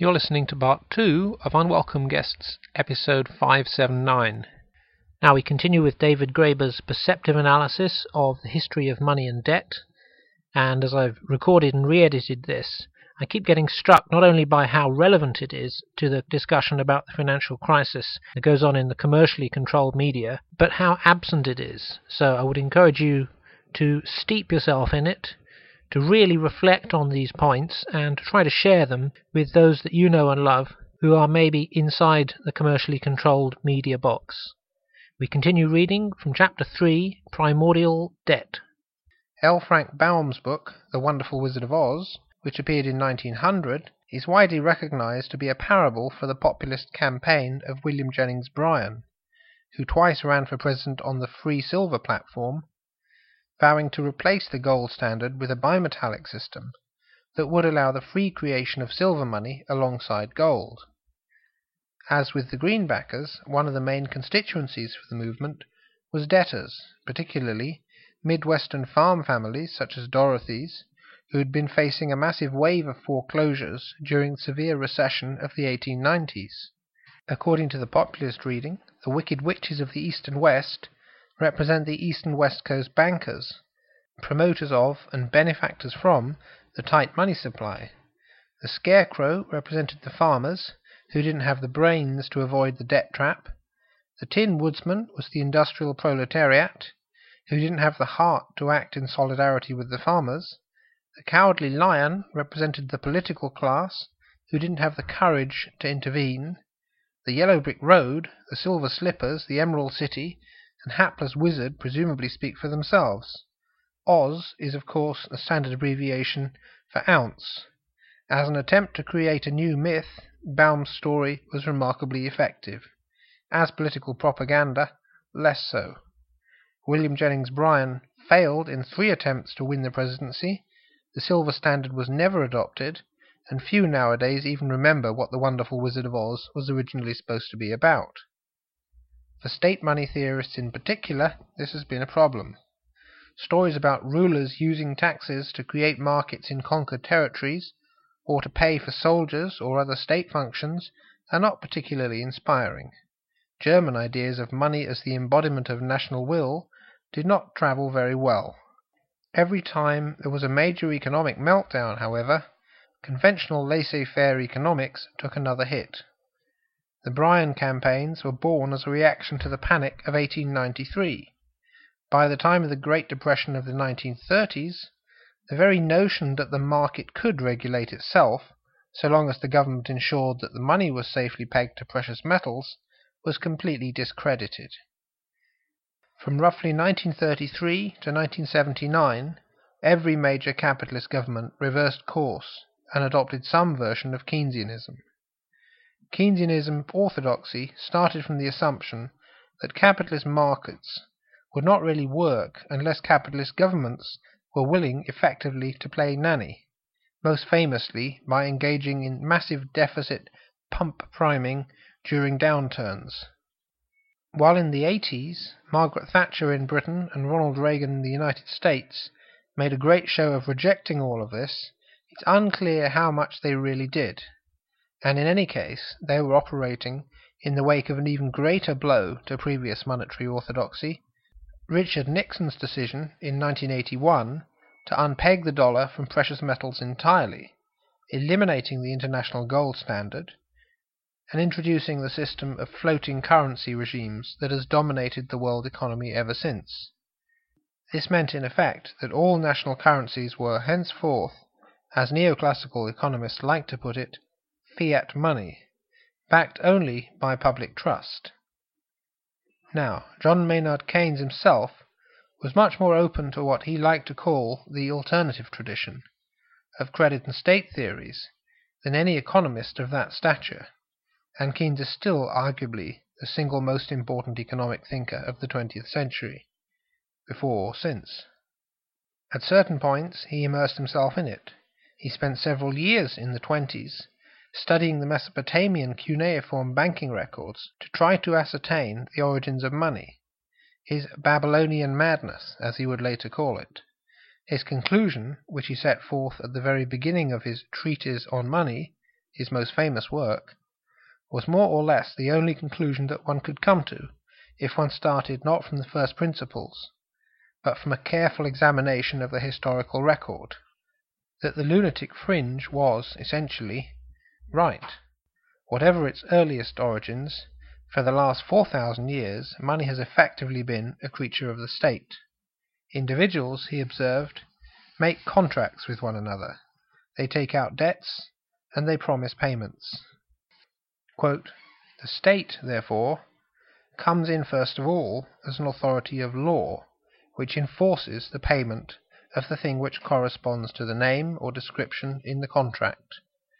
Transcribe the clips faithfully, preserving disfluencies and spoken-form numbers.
You're listening to part two of Unwelcome Guests, episode five seventy-nine. Now we continue with David Graeber's perceptive analysis of the history of money and debt, and as I've recorded and re-edited this, I keep getting struck not only by how relevant it is to the discussion about the financial crisis that goes on in the commercially controlled media, but how absent it is. So I would encourage you to steep yourself in it, to really reflect on these points and to try to share them with those that you know and love who are maybe inside the commercially controlled media box. We continue reading from Chapter three, Primordial Debt. L. Frank Baum's book, The Wonderful Wizard of Oz, which appeared in nineteen hundred, is widely recognized to be a parable for the populist campaign of William Jennings Bryan, who twice ran for president on the Free Silver platform, vowing to replace the gold standard with a bimetallic system that would allow the free creation of silver money alongside gold. As with the Greenbackers, one of the main constituencies for the movement was debtors, particularly Midwestern farm families such as Dorothy's, who had been facing a massive wave of foreclosures during the severe recession of the eighteen nineties. According to the populist reading, the Wicked Witches of the East and West represent the East and West Coast bankers, promoters of and benefactors from the tight money supply. The Scarecrow represented the farmers, who didn't have the brains to avoid the debt trap. The Tin Woodsman was the industrial proletariat, who didn't have the heart to act in solidarity with the farmers. The Cowardly Lion represented the political class, who didn't have the courage to intervene. The Yellow Brick Road, the Silver Slippers, the Emerald City, and Hapless Wizard presumably speak for themselves. Oz is, of course, a standard abbreviation for ounce. As an attempt to create a new myth, Baum's story was remarkably effective. As political propaganda, less so. William Jennings Bryan failed in three attempts to win the presidency, the silver standard was never adopted, and few nowadays even remember what The Wonderful Wizard of Oz was originally supposed to be about. For state money theorists in particular, this has been a problem. Stories about rulers using taxes to create markets in conquered territories, or to pay for soldiers or other state functions, are not particularly inspiring. German ideas of money as the embodiment of national will did not travel very well. Every time there was a major economic meltdown, however, conventional laissez-faire economics took another hit. The Bryan campaigns were born as a reaction to the panic of eighteen ninety-three. By the time of the Great Depression of the nineteen thirties, the very notion that the market could regulate itself, so long as the government ensured that the money was safely pegged to precious metals, was completely discredited. From roughly nineteen thirty-three to nineteen seventy-nine, every major capitalist government reversed course and adopted some version of Keynesianism. Keynesianism orthodoxy started from the assumption that capitalist markets would not really work unless capitalist governments were willing effectively to play nanny, most famously by engaging in massive deficit pump priming during downturns. While in the eighties, Margaret Thatcher in Britain and Ronald Reagan in the United States made a great show of rejecting all of this, it's unclear how much they really did. And in any case, they were operating in the wake of an even greater blow to previous monetary orthodoxy, Richard Nixon's decision in nineteen eighty-one to unpeg the dollar from precious metals entirely, eliminating the international gold standard, and introducing the system of floating currency regimes that has dominated the world economy ever since. This meant in effect that all national currencies were henceforth, as neoclassical economists like to put it, fiat money, backed only by public trust. Now, John Maynard Keynes himself was much more open to what he liked to call the alternative tradition of credit and state theories than any economist of that stature, and Keynes is still arguably the single most important economic thinker of the twentieth century, before or since. At certain points he immersed himself in it. He spent several years in the twenties studying the Mesopotamian cuneiform banking records to try to ascertain the origins of money, his Babylonian madness, as he would later call it. His conclusion, which he set forth at the very beginning of his Treatise on Money, his most famous work, was more or less the only conclusion that one could come to, if one started not from the first principles, but from a careful examination of the historical record, that the lunatic fringe was, essentially, right. Whatever its earliest origins, for the last four thousand years money has effectively been a creature of the state. Individuals, he observed, make contracts with one another. They take out debts, and they promise payments. Quote, "The state, therefore, comes in first of all as an authority of law, which enforces the payment of the thing which corresponds to the name or description in the contract.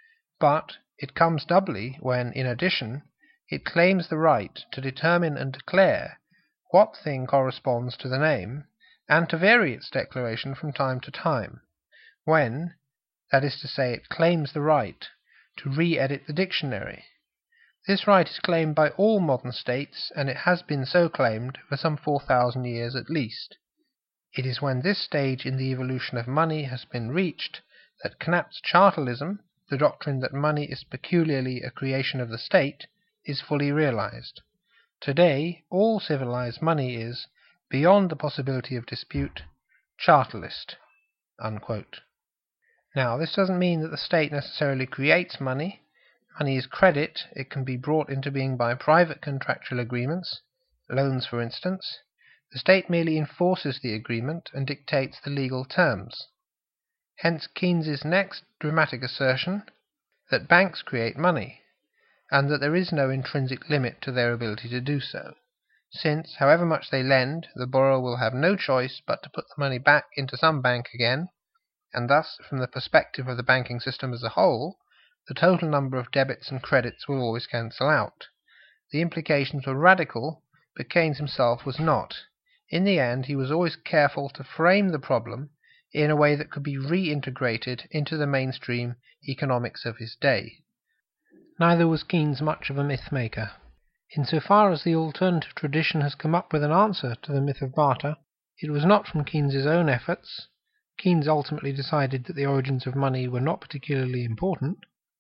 But it comes doubly when, in addition, it claims the right to determine and declare what thing corresponds to the name, and to vary its declaration from time to time, when, that is to say, it claims the right to re-edit the dictionary. This right is claimed by all modern states, and it has been so claimed for some four thousand years at least. It is when this stage in the evolution of money has been reached that Knap's Chartalism, the doctrine that money is peculiarly a creation of the state, is fully realized. Today, all civilized money is, beyond the possibility of dispute, chartalist." Unquote. Now, this doesn't mean that the state necessarily creates money. Money is credit. It can be brought into being by private contractual agreements, loans for instance. The state merely enforces the agreement and dictates the legal terms. Hence Keynes's next dramatic assertion that banks create money, and that there is no intrinsic limit to their ability to do so, since, however much they lend, the borrower will have no choice but to put the money back into some bank again, and thus, from the perspective of the banking system as a whole, the total number of debits and credits will always cancel out. The implications were radical, but Keynes himself was not. In the end, he was always careful to frame the problem in a way that could be reintegrated into the mainstream economics of his day. Neither was Keynes much of a myth-maker. Insofar as the alternative tradition has come up with an answer to the myth of barter, it was not from Keynes's own efforts. Keynes ultimately decided that the origins of money were not particularly important,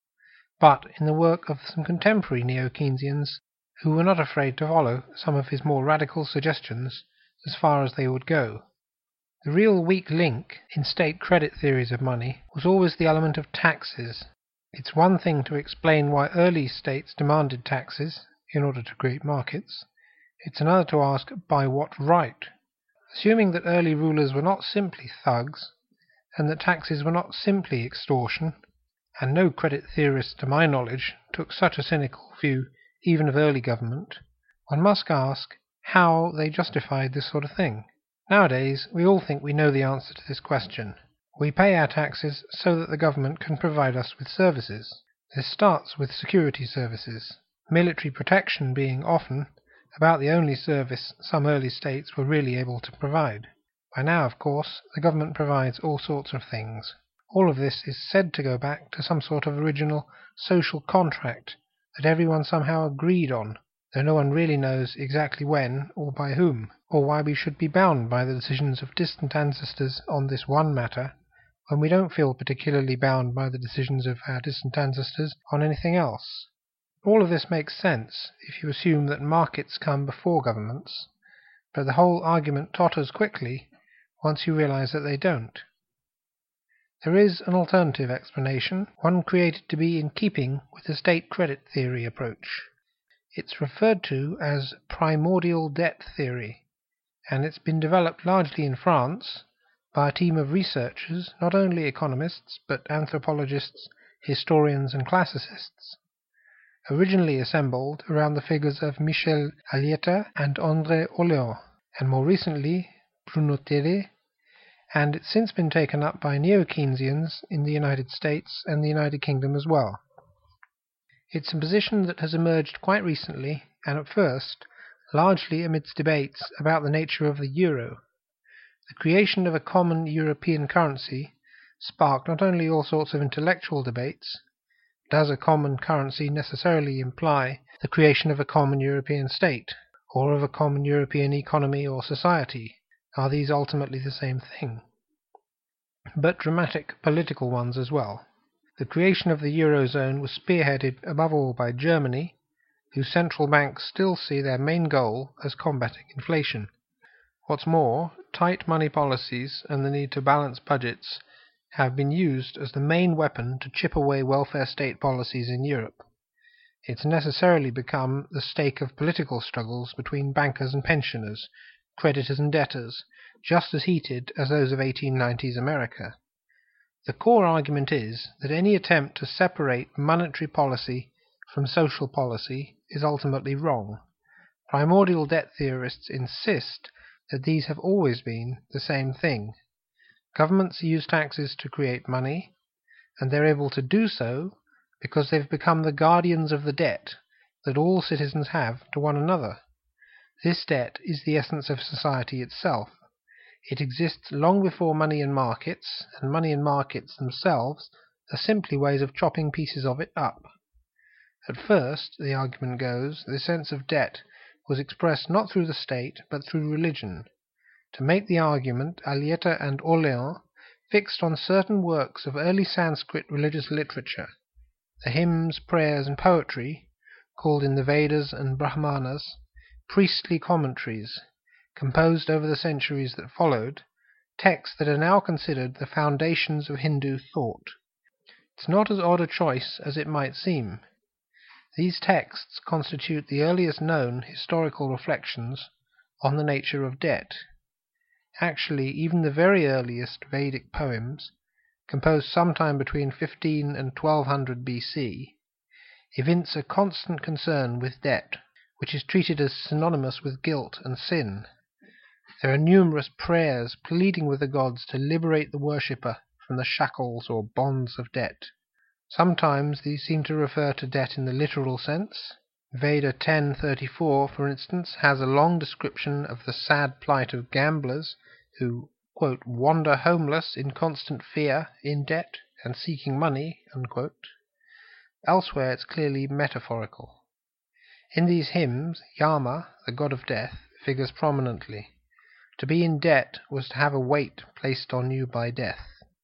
but in the work of some contemporary neo-Keynesians who were not afraid to follow some of his more radical suggestions as far as they would go. The real weak link in state credit theories of money was always the element of taxes. It's one thing to explain why early states demanded taxes in order to create markets. It's another to ask by what right. Assuming that early rulers were not simply thugs, and that taxes were not simply extortion, and no credit theorist to my knowledge took such a cynical view even of early government, one must ask how they justified this sort of thing. Nowadays, we all think we know the answer to this question. We pay our taxes so that the government can provide us with services. This starts with security services, military protection being often about the only service some early states were really able to provide. By now, of course, the government provides all sorts of things. All of this is said to go back to some sort of original social contract that everyone somehow agreed on, though no one really knows exactly when or by whom, or why we should be bound by the decisions of distant ancestors on this one matter, when we don't feel particularly bound by the decisions of our distant ancestors on anything else. All of this makes sense if you assume that markets come before governments, but the whole argument totters quickly once you realize that they don't. There is an alternative explanation, one created to be in keeping with the state credit theory approach. It's referred to as primordial debt theory, and it's been developed largely in France by a team of researchers, not only economists, but anthropologists, historians, and classicists, originally assembled around the figures of Michel Alieta and André Orléans, and more recently Bruno Terré, and it's since been taken up by neo-Keynesians in the United States and the United Kingdom as well. It's a position that has emerged quite recently, and at first, largely amidst debates about the nature of the euro. The creation of a common European currency sparked not only all sorts of intellectual debates. Does a common currency necessarily imply the creation of a common European state, or of a common European economy or society? Are these ultimately the same thing? But dramatic political ones as well. The creation of the Eurozone was spearheaded above all by Germany, whose central banks still see their main goal as combating inflation. What's more, tight money policies and the need to balance budgets have been used as the main weapon to chip away welfare state policies in Europe. It's necessarily become the stake of political struggles between bankers and pensioners, creditors and debtors, just as heated as those of eighteen nineties America. The core argument is that any attempt to separate monetary policy from social policy is ultimately wrong. Primordial debt theorists insist that these have always been the same thing. Governments use taxes to create money, and they're able to do so because they've become the guardians of the debt that all citizens have to one another. This debt is the essence of society itself. It exists long before money and markets, and money and markets themselves are simply ways of chopping pieces of it up. At first, the argument goes, the sense of debt was expressed not through the state, but through religion. To make the argument, Alieta and Orléans fixed on certain works of early Sanskrit religious literature, the hymns, prayers, and poetry, called in the Vedas and Brahmanas priestly commentaries, composed over the centuries that followed, texts that are now considered the foundations of Hindu thought. It's not as odd a choice as it might seem. These texts constitute the earliest known historical reflections on the nature of debt. Actually, even the very earliest Vedic poems, composed sometime between fifteen and twelve hundred B C, evince a constant concern with debt, which is treated as synonymous with guilt and sin. There are numerous prayers pleading with the gods to liberate the worshipper from the shackles or bonds of debt. Sometimes these seem to refer to debt in the literal sense. Veda ten thirty-four, for instance, has a long description of the sad plight of gamblers who, quote, wander homeless in constant fear, in debt, and seeking money, unquote. Elsewhere it's clearly metaphorical. In these hymns, Yama, the god of death, figures prominently. To be in debt was to have a weight placed on you by death.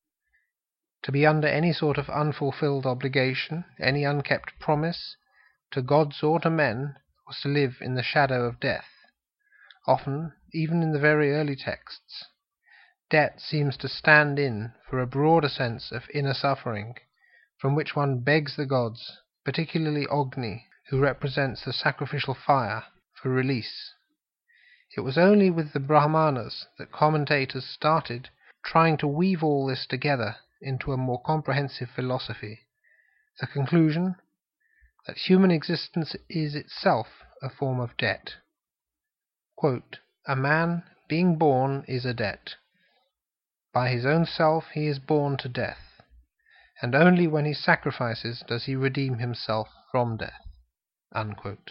To be under any sort of unfulfilled obligation, any unkept promise, to gods or to men, was to live in the shadow of death. Often, even in the very early texts, debt seems to stand in for a broader sense of inner suffering, from which one begs the gods, particularly Agni, who represents the sacrificial fire, for release. It was only with the Brahmanas that commentators started trying to weave all this together into a more comprehensive philosophy. The conclusion? That human existence is itself a form of debt. Quote, a man, being born, is a debt. By his own self he is born to death, and only when he sacrifices does he redeem himself from death. Unquote.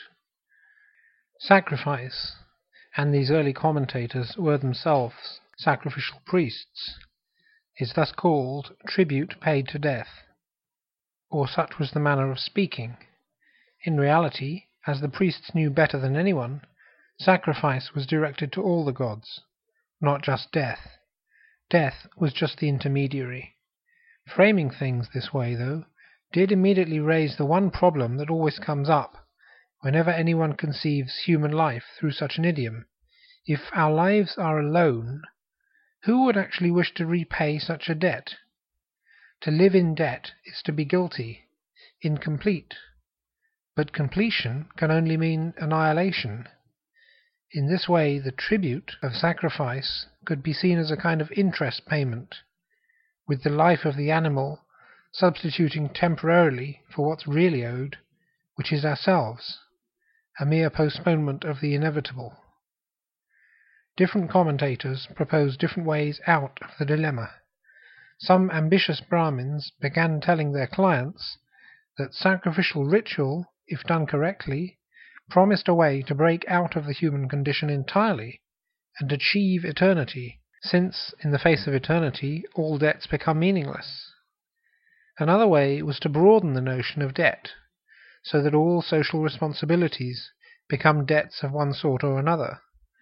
Sacrifice, and these early commentators were themselves sacrificial priests, is thus called tribute paid to death, or such was the manner of speaking. In reality, as the priests knew better than anyone, sacrifice was directed to all the gods, not just death. Death was just the intermediary. Framing things this way, though, did immediately raise the one problem that always comes up whenever anyone conceives human life through such an idiom. If our lives are a loan, who would actually wish to repay such a debt? To live in debt is to be guilty, incomplete. But completion can only mean annihilation. In this way, the tribute of sacrifice could be seen as a kind of interest payment, with the life of the animal substituting temporarily for what's really owed, which is ourselves, a mere postponement of the inevitable. Different commentators propose different ways out of the dilemma. Some ambitious Brahmins began telling their clients that sacrificial ritual, if done correctly, promised a way to break out of the human condition entirely and achieve eternity, since, in the face of eternity, all debts become meaningless. Another way was to broaden the notion of debt, so that all social responsibilities become debts of one sort or another.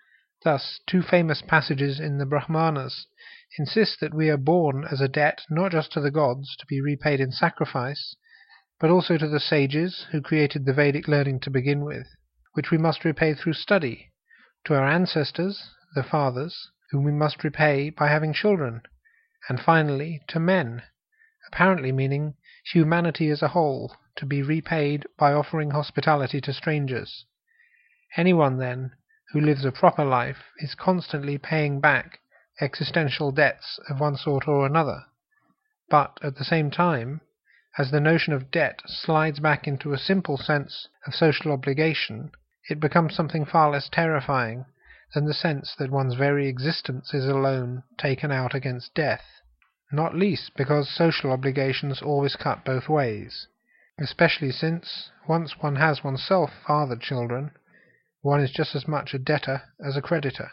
Thus, two famous passages in the Brahmanas insist that we are born as a debt not just to the gods to be repaid in sacrifice, but also to the sages who created the Vedic learning to begin with, which we must repay through study, to our ancestors, the fathers, whom we must repay by having children, and finally to men, apparently meaning humanity as a whole, to be repaid by offering hospitality to strangers. Anyone, then, who lives a proper life is constantly paying back existential debts of one sort or another, but at the same time, as the notion of debt slides back into a simple sense of social obligation, it becomes something far less terrifying than the sense that one's very existence is a loan taken out against death, not least because social obligations always cut both ways, especially since, once one has oneself fathered children, one is just as much a debtor as a creditor.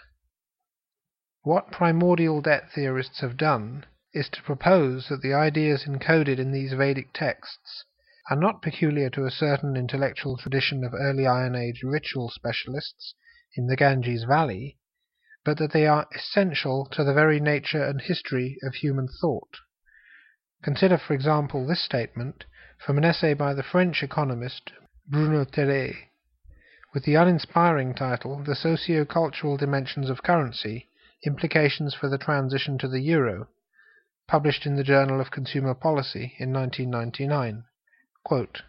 What primordial debt theorists have done is to propose that the ideas encoded in these Vedic texts are not peculiar to a certain intellectual tradition of early Iron Age ritual specialists in the Ganges Valley, but that they are essential to the very nature and history of human thought. Consider, for example, this statement from an essay by the French economist Bruno Terray, with the uninspiring title The Socio-Cultural Dimensions of Currency, Implications for the Transition to the Euro, published in the Journal of Consumer Policy in nineteen ninety-nine. Quote,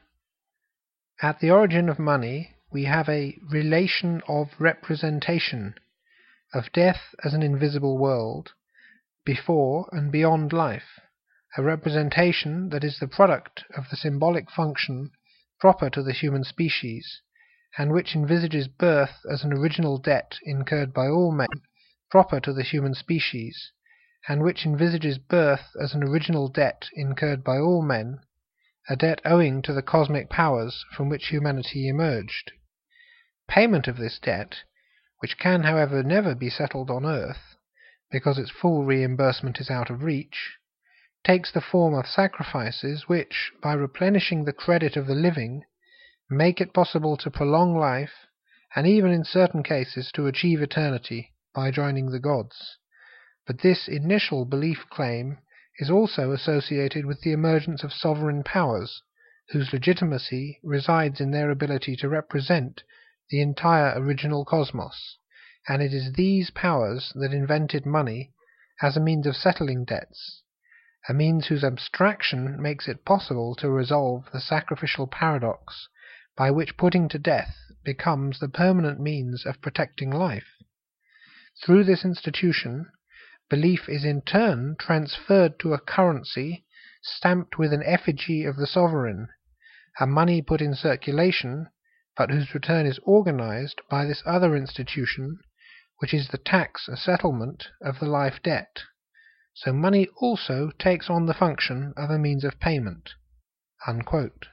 "At the origin of money we have a relation of representation, of death as an invisible world, before and beyond life, a representation that is the product of the symbolic function proper to the human species, and which envisages birth as an original debt incurred by all men, proper to the human species, and which envisages birth as an original debt incurred by all men, a debt owing to the cosmic powers from which humanity emerged. Payment of this debt, which can, however, never be settled on earth, because its full reimbursement is out of reach, takes the form of sacrifices which, by replenishing the credit of the living, make it possible to prolong life, and even in certain cases to achieve eternity by joining the gods. But this initial belief claim is also associated with the emergence of sovereign powers, whose legitimacy resides in their ability to represent the entire original cosmos, and it is these powers that invented money as a means of settling debts, a means whose abstraction makes it possible to resolve the sacrificial paradox by which putting to death becomes the permanent means of protecting life. Through this institution, belief is in turn transferred to a currency stamped with an effigy of the sovereign, a money put in circulation, but whose return is organized by this other institution, which is the tax settlement of the life debt. So money also takes on the function of a means of payment." Unquote.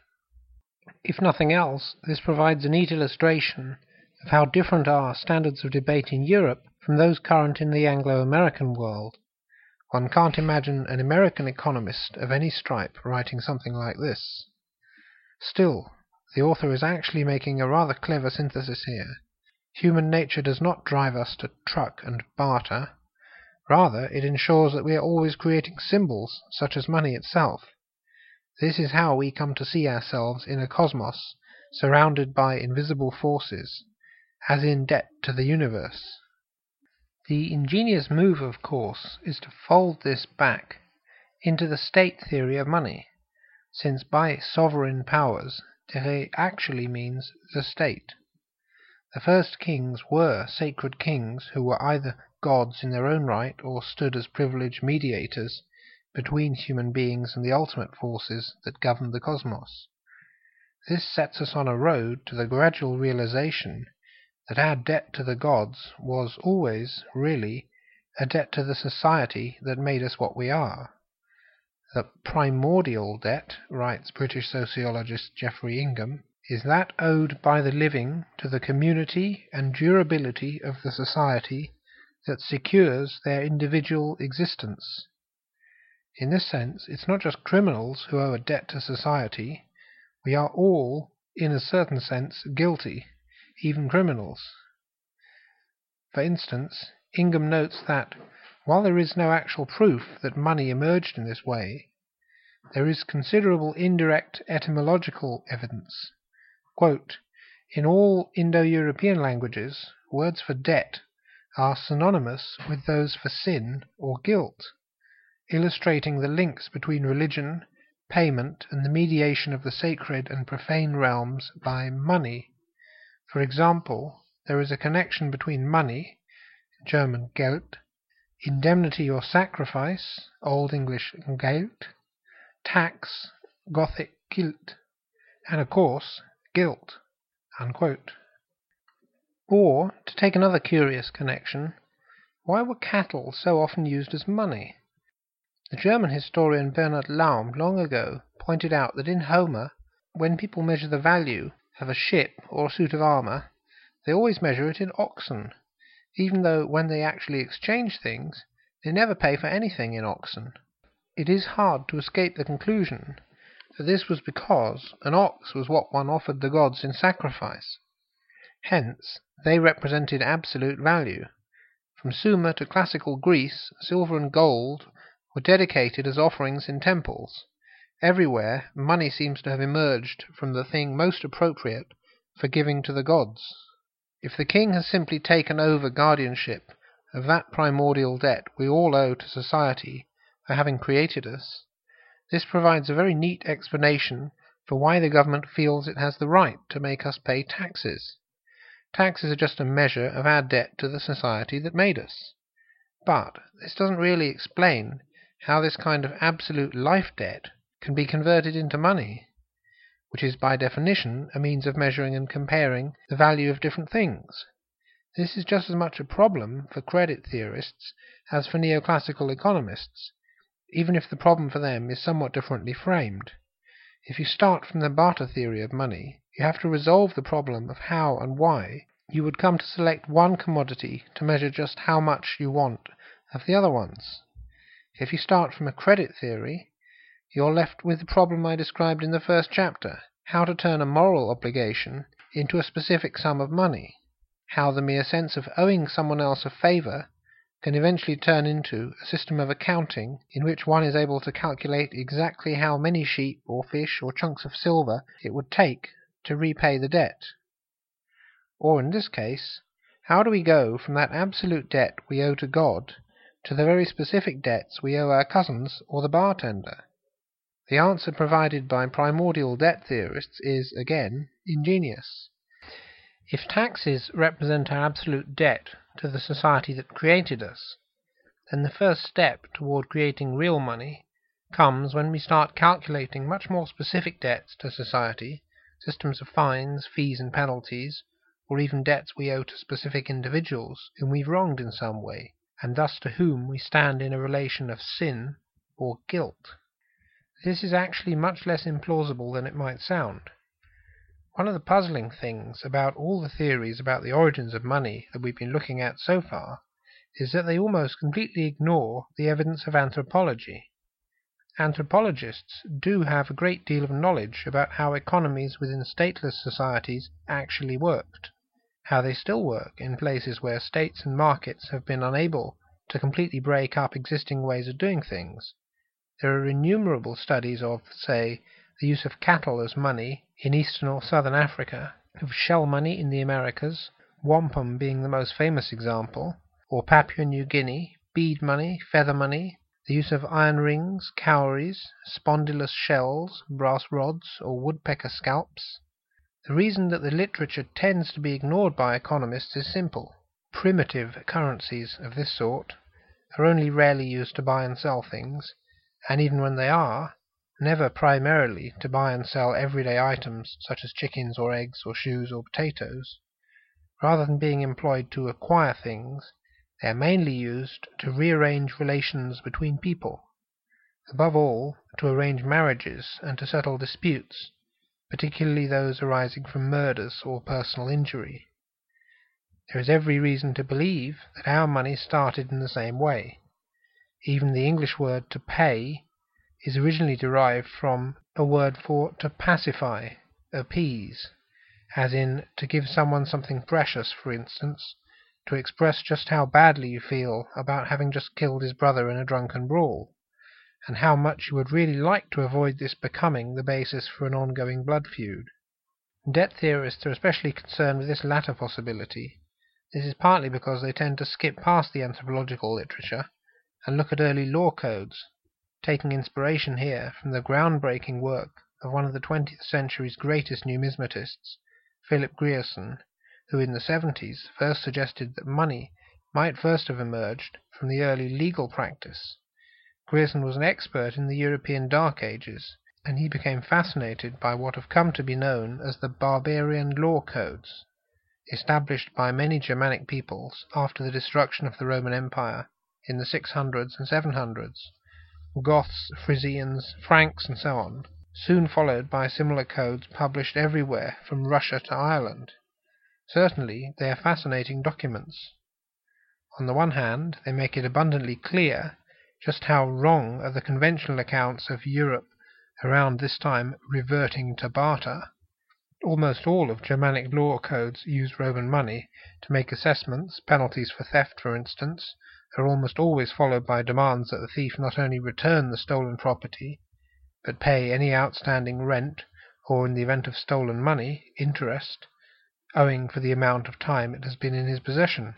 If nothing else, this provides a neat illustration of how different are standards of debate in Europe from those current in the Anglo-American world. One can't imagine an American economist of any stripe writing something like this. Still, the author is actually making a rather clever synthesis here. Human nature does not drive us to truck and barter. Rather, it ensures that we are always creating symbols, such as money itself. This is how we come to see ourselves in a cosmos surrounded by invisible forces, as in debt to the universe. The ingenious move, of course, is to fold this back into the state theory of money, since by sovereign powers Terray actually means the state. The first kings were sacred kings who were either gods in their own right or stood as privileged mediators between human beings and the ultimate forces that govern the cosmos. This sets us on a road to the gradual realization that our debt to the gods was always, really, a debt to the society that made us what we are. The primordial debt, writes British sociologist Geoffrey Ingham, is that owed by the living to the community and durability of the society that secures their individual existence. In this sense, it's not just criminals who owe a debt to society. We are all, in a certain sense, guilty, even criminals. For instance, Ingham notes that, while there is no actual proof that money emerged in this way, there is considerable indirect etymological evidence. Quote, "In all Indo-European languages, words for debt are synonymous with those for sin or guilt, illustrating the links between religion, payment, and the mediation of the sacred and profane realms by money. For example, there is a connection between money, German Geld, indemnity or sacrifice, Old English Geld, tax, Gothic Gilt, and of course, guilt." Unquote. Or, to take another curious connection, why were cattle so often used as money? The German historian Bernhard Laum long ago pointed out that in Homer, when people measure the value of a ship or a suit of armour, they always measure it in oxen, even though when they actually exchange things, they never pay for anything in oxen. It is hard to escape the conclusion that this was because an ox was what one offered the gods in sacrifice. Hence, they represented absolute value. From Sumer to classical Greece, silver and gold were dedicated as offerings in temples. Everywhere, money seems to have emerged from the thing most appropriate for giving to the gods. If the king has simply taken over guardianship of that primordial debt we all owe to society for having created us, this provides a very neat explanation for why the government feels it has the right to make us pay taxes. Taxes are just a measure of our debt to the society that made us. But this doesn't really explain how this kind of absolute life debt can be converted into money, which is by definition a means of measuring and comparing the value of different things. This is just as much a problem for credit theorists as for neoclassical economists, even if the problem for them is somewhat differently framed. If you start from the barter theory of money, you have to resolve the problem of how and why you would come to select one commodity to measure just how much you want of the other ones. If you start from a credit theory, you're left with the problem I described in the first chapter, how to turn a moral obligation into a specific sum of money, how the mere sense of owing someone else a favour can eventually turn into a system of accounting in which one is able to calculate exactly how many sheep or fish or chunks of silver it would take to repay the debt. Or in this case, how do we go from that absolute debt we owe to God to the very specific debts we owe our cousins or the bartender? The answer provided by primordial debt theorists is, again, ingenious. If taxes represent our absolute debt to the society that created us, then the first step toward creating real money comes when we start calculating much more specific debts to society, systems of fines, fees and penalties, or even debts we owe to specific individuals whom we've wronged in some way, and thus to whom we stand in a relation of sin or guilt. This is actually much less implausible than it might sound. One of the puzzling things about all the theories about the origins of money that we've been looking at so far is that they almost completely ignore the evidence of anthropology. Anthropologists do have a great deal of knowledge about how economies within stateless societies actually worked, how they still work in places where states and markets have been unable to completely break up existing ways of doing things. There are innumerable studies of, say, the use of cattle as money in eastern or southern Africa, of shell money in the Americas, wampum being the most famous example, or Papua New Guinea, bead money, feather money, the use of iron rings, cowries, spondylus shells, brass rods, or woodpecker scalps. The reason that the literature tends to be ignored by economists is simple. Primitive currencies of this sort are only rarely used to buy and sell things, and even when they are, never primarily to buy and sell everyday items such as chickens or eggs or shoes or potatoes. Rather than being employed to acquire things, they are mainly used to rearrange relations between people, above all to arrange marriages and to settle disputes, particularly those arising from murders or personal injury. There is every reason to believe that our money started in the same way. Even the English word to pay is originally derived from a word for to pacify, appease, as in to give someone something precious, for instance, to express just how badly you feel about having just killed his brother in a drunken brawl, and how much you would really like to avoid this becoming the basis for an ongoing blood feud. Debt theorists are especially concerned with this latter possibility. This is partly because they tend to skip past the anthropological literature and look at early law codes, taking inspiration here from the groundbreaking work of one of the twentieth century's greatest numismatists, Philip Grierson, who in the seventies first suggested that money might first have emerged from the early legal practice. Grierson was an expert in the European Dark Ages, and he became fascinated by what have come to be known as the barbarian law codes, established by many Germanic peoples after the destruction of the Roman Empire in the six hundreds and seven hundreds, Goths, Frisians, Franks, and so on, soon followed by similar codes published everywhere from Russia to Ireland. Certainly they are fascinating documents. On the one hand, they make it abundantly clear just how wrong are the conventional accounts of Europe around this time reverting to barter. Almost all of Germanic law codes use Roman money to make assessments. Penalties for theft, for instance, are almost always followed by demands that the thief not only return the stolen property, but pay any outstanding rent, or in the event of stolen money, interest, owing for the amount of time it has been in his possession.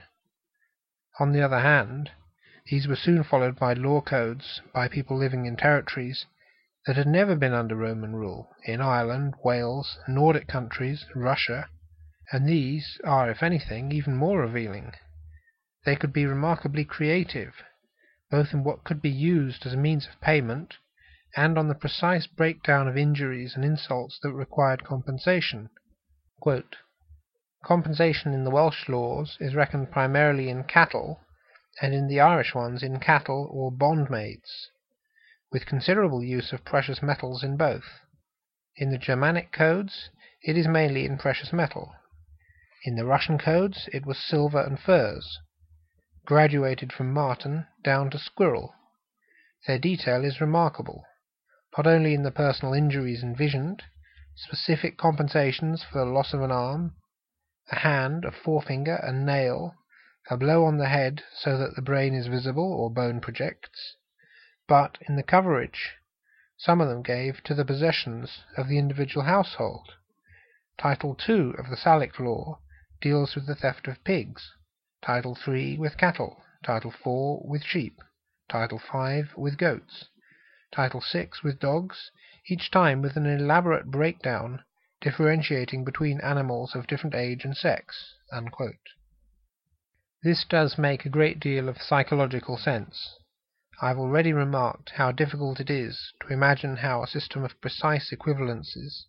On the other hand, these were soon followed by law codes by people living in territories that had never been under Roman rule, in Ireland, Wales, Nordic countries, Russia, and these are, if anything, even more revealing. They could be remarkably creative, both in what could be used as a means of payment and on the precise breakdown of injuries and insults that required compensation. Quote, compensation in the Welsh laws is reckoned primarily in cattle, and in the Irish ones in cattle or bondmaids, with considerable use of precious metals in both. In the Germanic codes, it is mainly in precious metal. In the Russian codes, it was silver and furs, graduated from marten down to squirrel. Their detail is remarkable, not only in the personal injuries envisioned, specific compensations for the loss of an arm, a hand, a forefinger, a nail, a blow on the head so that the brain is visible or bone projects, but in the coverage some of them gave to the possessions of the individual household. Title two of the Salic law deals with the theft of pigs, Title three with cattle, Title four with sheep, Title five with goats, Title six with dogs, each time with an elaborate breakdown differentiating between animals of different age and sex." Unquote. This does make a great deal of psychological sense. I have already remarked how difficult it is to imagine how a system of precise equivalences,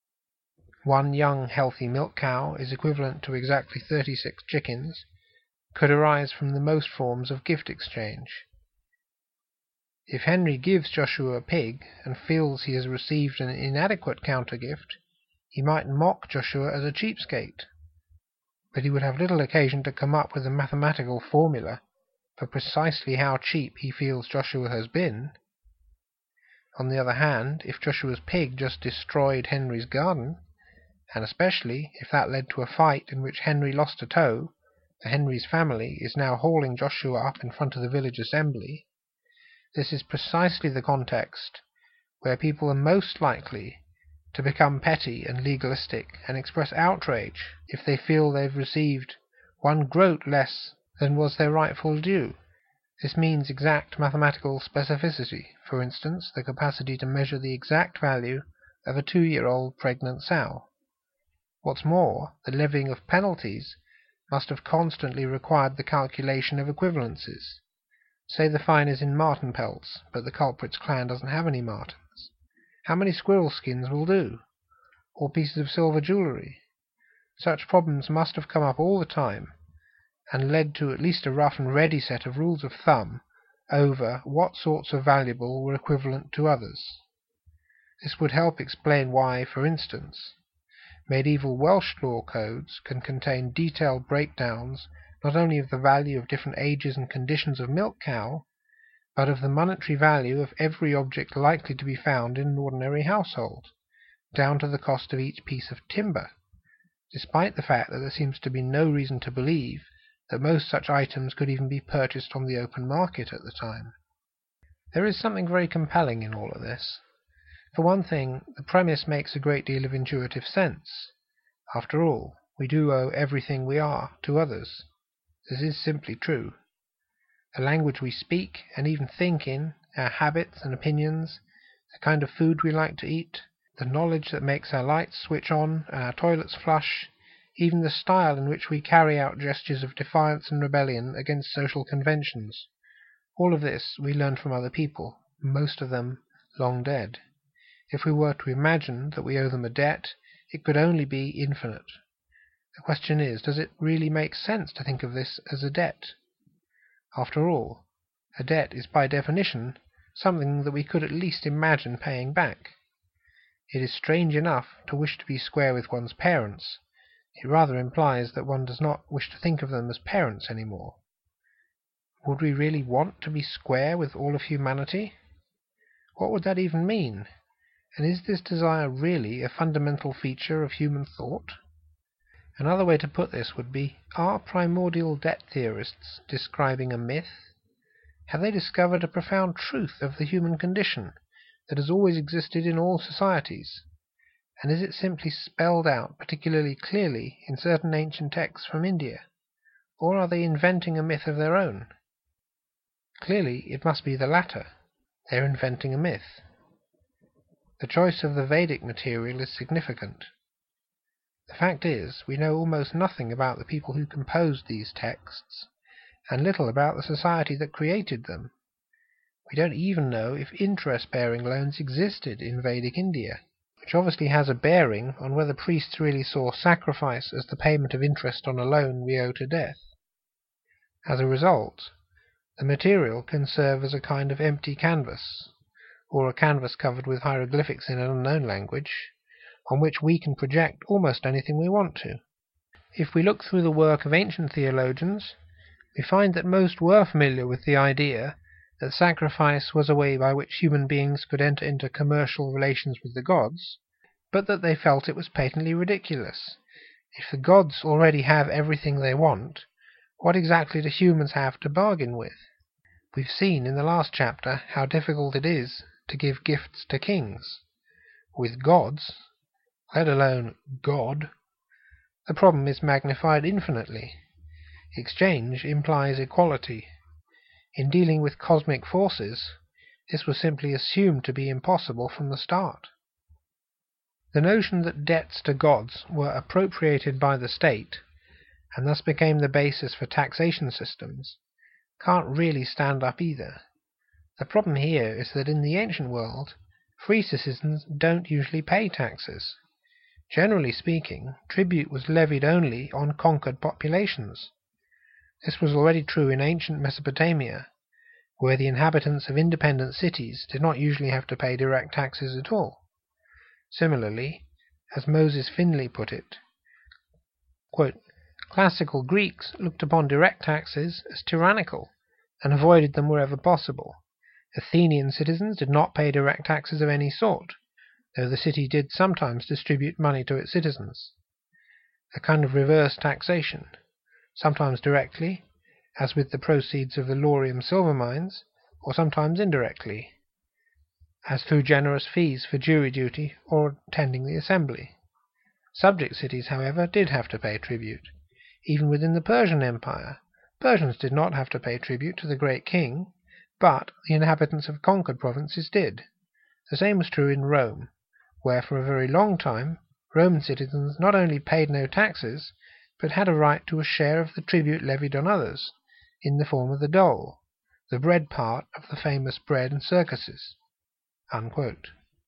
one young healthy milk cow is equivalent to exactly thirty-six chickens, could arise from the most forms of gift exchange. If Henry gives Joshua a pig and feels he has received an inadequate counter-gift, he might mock Joshua as a cheapskate, but he would have little occasion to come up with a mathematical formula for precisely how cheap he feels Joshua has been. On the other hand, if Joshua's pig just destroyed Henry's garden, and especially if that led to a fight in which Henry lost a toe, for Henry's family is now hauling Joshua up in front of the village assembly, this is precisely the context where people are most likely to become petty and legalistic and express outrage if they feel they've received one groat less than was their rightful due. This means exact mathematical specificity, for instance, the capacity to measure the exact value of a two-year-old pregnant sow. What's more, the levying of penalties must have constantly required the calculation of equivalences. Say the fine is in marten pelts, but the culprit's clan doesn't have any martens. How many squirrel skins will do? Or pieces of silver jewellery? Such problems must have come up all the time, and led to at least a rough and ready set of rules of thumb over what sorts of valuable were equivalent to others. This would help explain why, for instance, medieval Welsh law codes can contain detailed breakdowns not only of the value of different ages and conditions of milk cow, but of the monetary value of every object likely to be found in an ordinary household, down to the cost of each piece of timber, despite the fact that there seems to be no reason to believe that most such items could even be purchased on the open market at the time. There is something very compelling in all of this. For one thing, the premise makes a great deal of intuitive sense. After all, we do owe everything we are to others. This is simply true. The language we speak and even think in, our habits and opinions, the kind of food we like to eat, the knowledge that makes our lights switch on and our toilets flush, even the style in which we carry out gestures of defiance and rebellion against social conventions. All of this we learn from other people, most of them long dead. If we were to imagine that we owe them a debt, it could only be infinite. The question is, does it really make sense to think of this as a debt? After all, a debt is by definition something that we could at least imagine paying back. It is strange enough to wish to be square with one's parents. It rather implies that one does not wish to think of them as parents anymore. Would we really want to be square with all of humanity? What would that even mean? And is this desire really a fundamental feature of human thought? Another way to put this would be, are primordial debt theorists describing a myth? Have they discovered a profound truth of the human condition that has always existed in all societies? And is it simply spelled out particularly clearly in certain ancient texts from India? Or are they inventing a myth of their own? Clearly, it must be the latter. They're inventing a myth. The choice of the Vedic material is significant. The fact is, we know almost nothing about the people who composed these texts, and little about the society that created them. We don't even know if interest-bearing loans existed in Vedic India, which obviously has a bearing on whether priests really saw sacrifice as the payment of interest on a loan we owe to death. As a result, the material can serve as a kind of empty canvas, or a canvas covered with hieroglyphics in an unknown language, on which we can project almost anything we want to. If we look through the work of ancient theologians, we find that most were familiar with the idea that sacrifice was a way by which human beings could enter into commercial relations with the gods, but that they felt it was patently ridiculous. If the gods already have everything they want, what exactly do humans have to bargain with? We've seen in the last chapter how difficult it is to give gifts to kings. With gods, let alone God, the problem is magnified infinitely. Exchange implies equality. In dealing with cosmic forces, this was simply assumed to be impossible from the start. The notion that debts to gods were appropriated by the state, and thus became the basis for taxation systems, can't really stand up either. The problem here is that in the ancient world, free citizens don't usually pay taxes. Generally speaking, tribute was levied only on conquered populations. This was already true in ancient Mesopotamia, where the inhabitants of independent cities did not usually have to pay direct taxes at all. Similarly, as Moses Finley put it, quote, classical Greeks looked upon direct taxes as tyrannical and avoided them wherever possible. Athenian citizens did not pay direct taxes of any sort, though the city did sometimes distribute money to its citizens. A kind of reverse taxation, sometimes directly, as with the proceeds of the Laurium silver mines, or sometimes indirectly, as through generous fees for jury duty or attending the assembly. Subject cities, however, did have to pay tribute. Even within the Persian Empire, Persians did not have to pay tribute to the great king, but the inhabitants of conquered provinces did. The same was true in Rome, where for a very long time Roman citizens not only paid no taxes, but had a right to a share of the tribute levied on others, in the form of the dole, the bread part of the famous bread and circuses." Unquote.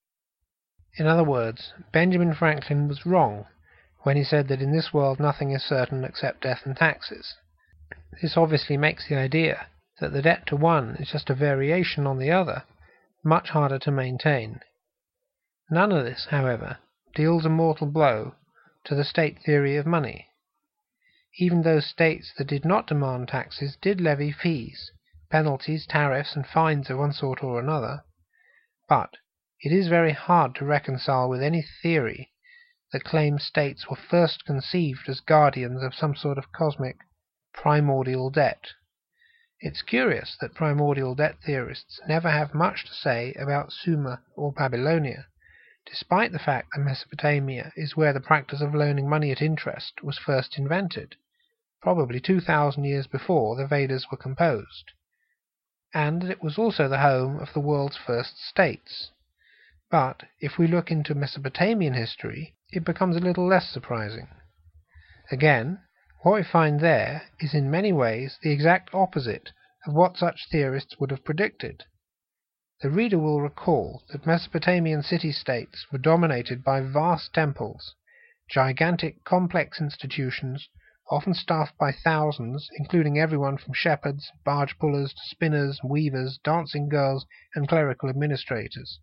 In other words, Benjamin Franklin was wrong when he said that in this world nothing is certain except death and taxes. This obviously makes the idea that the debt to one is just a variation on the other much harder to maintain. None of this, however, deals a mortal blow to the state theory of money. Even those states that did not demand taxes did levy fees, penalties, tariffs, and fines of one sort or another. But it is very hard to reconcile with any theory that claims states were first conceived as guardians of some sort of cosmic primordial debt. It's curious that primordial debt theorists never have much to say about Sumer or Babylonia, despite the fact that Mesopotamia is where the practice of loaning money at interest was first invented, probably two thousand years before the Vedas were composed, and that it was also the home of the world's first states. But if we look into Mesopotamian history, it becomes a little less surprising. Again, what we find there is in many ways the exact opposite of what such theorists would have predicted. The reader will recall that Mesopotamian city-states were dominated by vast temples, gigantic complex institutions, often staffed by thousands, including everyone from shepherds, barge pullers to spinners, weavers, dancing girls, and clerical administrators.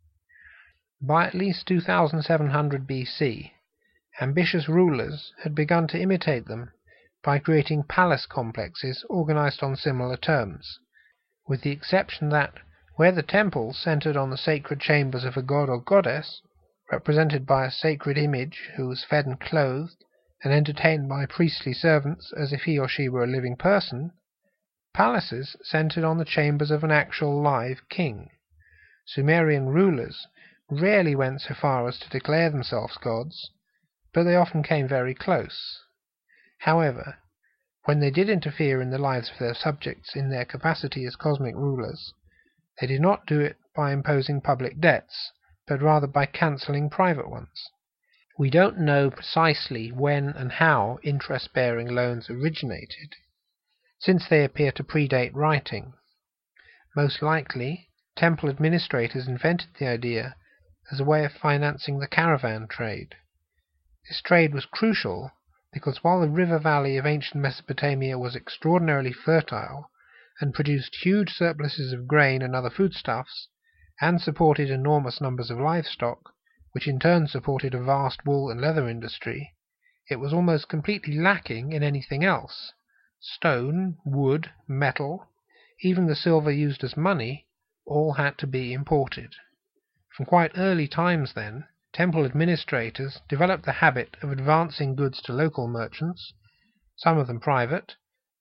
By at least two thousand seven hundred B C, ambitious rulers had begun to imitate them by creating palace complexes organized on similar terms, with the exception that, where the temples centered on the sacred chambers of a god or goddess, represented by a sacred image who was fed and clothed, and entertained by priestly servants as if he or she were a living person, palaces centered on the chambers of an actual live king. Sumerian rulers rarely went so far as to declare themselves gods, but they often came very close. However, when they did interfere in the lives of their subjects in their capacity as cosmic rulers, they did not do it by imposing public debts, but rather by cancelling private ones. We don't know precisely when and how interest-bearing loans originated, since they appear to predate writing. Most likely, temple administrators invented the idea as a way of financing the caravan trade. This trade was crucial because while the river valley of ancient Mesopotamia was extraordinarily fertile and produced huge surpluses of grain and other foodstuffs, and supported enormous numbers of livestock, which in turn supported a vast wool and leather industry, it was almost completely lacking in anything else. Stone, wood, metal, even the silver used as money, all had to be imported. From quite early times, then, temple administrators developed the habit of advancing goods to local merchants, some of them private,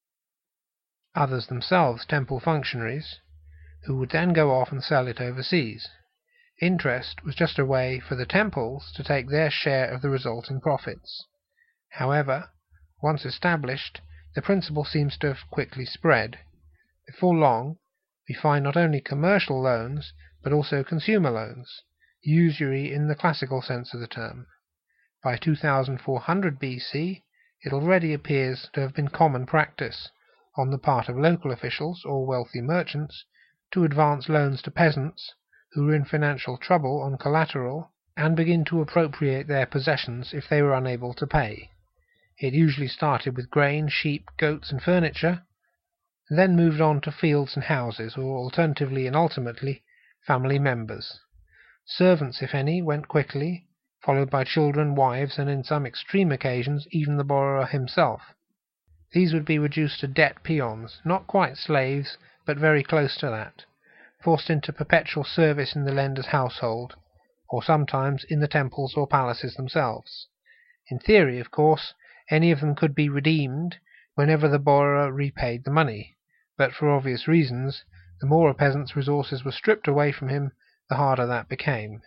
others themselves temple functionaries, who would then go off and sell it overseas. Interest was just a way for the temples to take their share of the resulting profits. However, once established, the principle seems to have quickly spread. Before long, we find not only commercial loans, but also consumer loans, usury in the classical sense of the term. By two thousand four hundred B C, it already appears to have been common practice, on the part of local officials or wealthy merchants, to advance loans to peasants who were in financial trouble on collateral, and begin to appropriate their possessions if they were unable to pay. It usually started with grain, sheep, goats, and furniture, and then moved on to fields and houses, or alternatively and ultimately, family members. Servants, if any, went quickly, followed by children, wives, and in some extreme occasions even the borrower himself. These would be reduced to debt peons, not quite slaves, but very close to that, forced into perpetual service in the lender's household, or sometimes in the temples or palaces themselves. In theory, of course, any of them could be redeemed whenever the borrower repaid the money, but for obvious reasons, the more a peasant's resources were stripped away from him, the harder that became.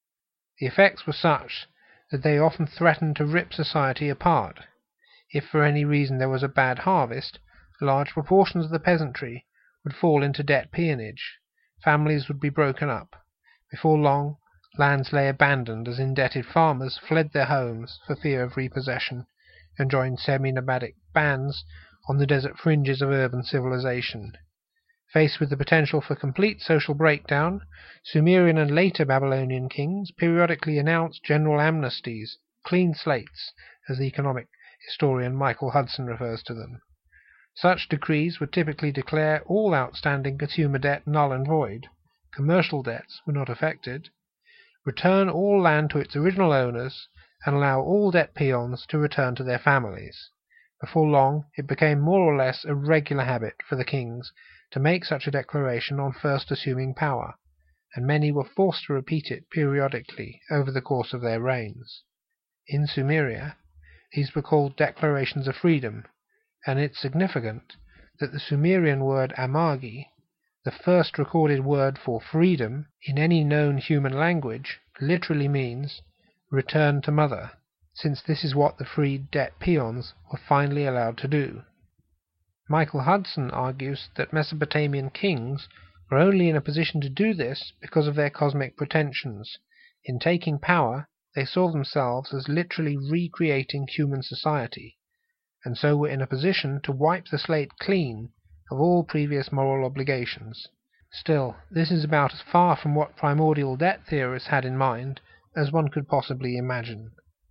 The effects were such that they often threatened to rip society apart. If for any reason there was a bad harvest, large proportions of the peasantry would fall into debt peonage. Families would be broken up. Before long, lands lay abandoned as indebted farmers fled their homes for fear of repossession, and joined semi-nomadic bands on the desert fringes of urban civilization. Faced with the potential for complete social breakdown, Sumerian and later Babylonian kings periodically announced general amnesties, clean slates, as the economic historian Michael Hudson refers to them. Such decrees would typically declare all outstanding consumer debt null and void. Commercial debts were not affected. Return all land to its original owners, and allow all debt peons to return to their families. Before long, it became more or less a regular habit for the kings to make such a declaration on first assuming power, and many were forced to repeat it periodically over the course of their reigns. In Sumeria, these were called declarations of freedom, and it's significant that the Sumerian word amagi, the first recorded word for freedom in any known human language, literally means return to mother, since this is what the freed debt peons were finally allowed to do. Michael Hudson argues that Mesopotamian kings were only in a position to do this because of their cosmic pretensions. In taking power, they saw themselves as literally recreating human society, and so were in a position to wipe the slate clean of all previous moral obligations. Still, this is about as far from what primordial debt theorists had in mind as one could possibly imagine.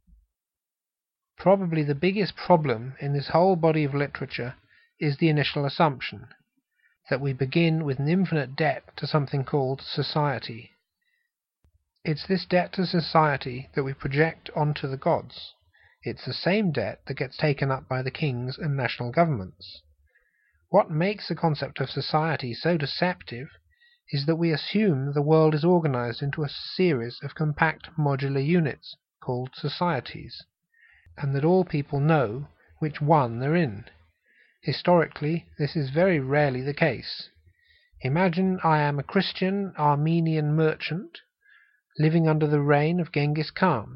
Probably the biggest problem in this whole body of literature is the initial assumption that we begin with an infinite debt to something called society. It's this debt to society that we project onto the gods. It's the same debt that gets taken up by the kings and national governments. What makes the concept of society so deceptive is that we assume the world is organized into a series of compact modular units called societies, and that all people know which one they're in. Historically, this is very rarely the case. Imagine I am a Christian Armenian merchant living under the reign of Genghis Khan.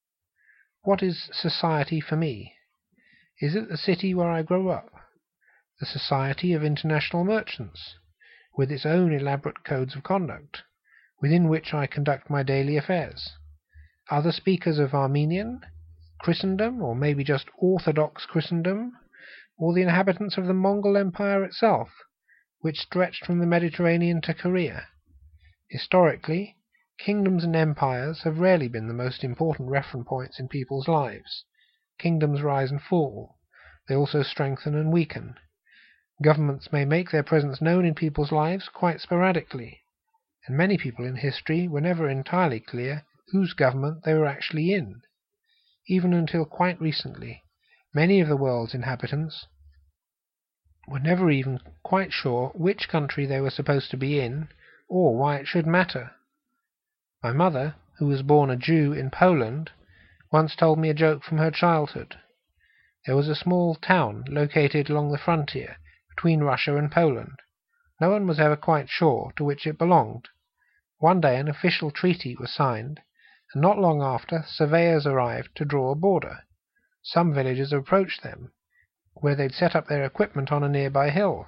What is society for me? Is it the city where I grow up? The Society of International Merchants, with its own elaborate codes of conduct, within which I conduct my daily affairs? Other speakers of Armenian, Christendom, or maybe just Orthodox Christendom, or the inhabitants of the Mongol Empire itself, which stretched from the Mediterranean to Korea? Historically, kingdoms and empires have rarely been the most important reference points in people's lives. Kingdoms rise and fall. They also strengthen and weaken. Governments may make their presence known in people's lives quite sporadically, and many people in history were never entirely clear whose government they were actually in. Even until quite recently, many of the world's inhabitants were never even quite sure which country they were supposed to be in, or why it should matter. My mother, who was born a Jew in Poland, once told me a joke from her childhood. There was a small town located along the frontier between Russia and Poland. No one was ever quite sure to which it belonged. One day an official treaty was signed, and not long after surveyors arrived to draw a border. Some villagers approached them, where they'd set up their equipment on a nearby hill.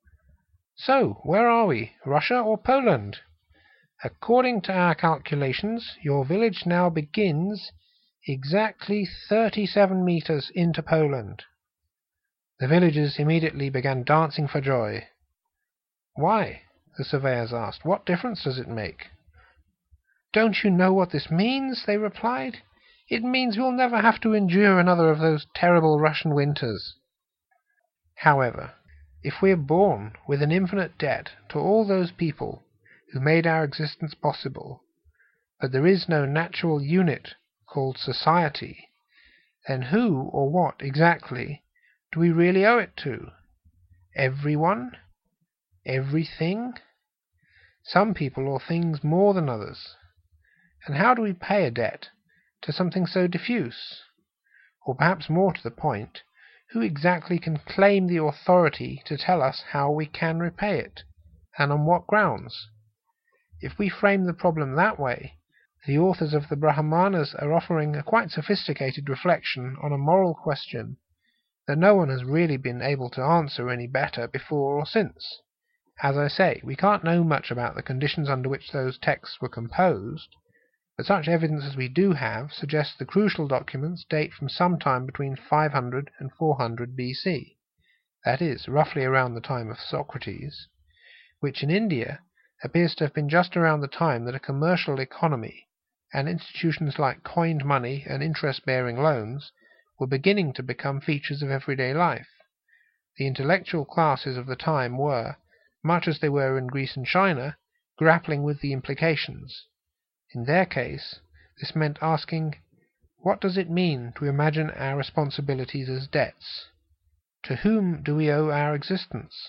"So, where are we, Russia or Poland?" "According to our calculations, your village now begins exactly thirty-seven meters into Poland." The villagers immediately began dancing for joy. "Why?" the surveyors asked. "What difference does it make?" "Don't you know what this means?" they replied. "It means we'll never have to endure another of those terrible Russian winters." However, if we are born with an infinite debt to all those people who made our existence possible, but there is no natural unit called society, then who or what exactly do we really owe it to? Everyone? Everything? Some people or things more than others? And how do we pay a debt to something so diffuse? Or perhaps more to the point, who exactly can claim the authority to tell us how we can repay it, and on what grounds? If we frame the problem that way, the authors of the Brahmanas are offering a quite sophisticated reflection on a moral question that no one has really been able to answer any better before or since. As I say, we can't know much about the conditions under which those texts were composed, but such evidence as we do have suggests the crucial documents date from some time between five hundred and four hundred B C, that is, roughly around the time of Socrates, which in India appears to have been just around the time that a commercial economy and institutions like coined money and interest-bearing loans were beginning to become features of everyday life. The intellectual classes of the time were, much as they were in Greece and China, grappling with the implications. In their case, this meant asking, what does it mean to imagine our responsibilities as debts? To whom do we owe our existence?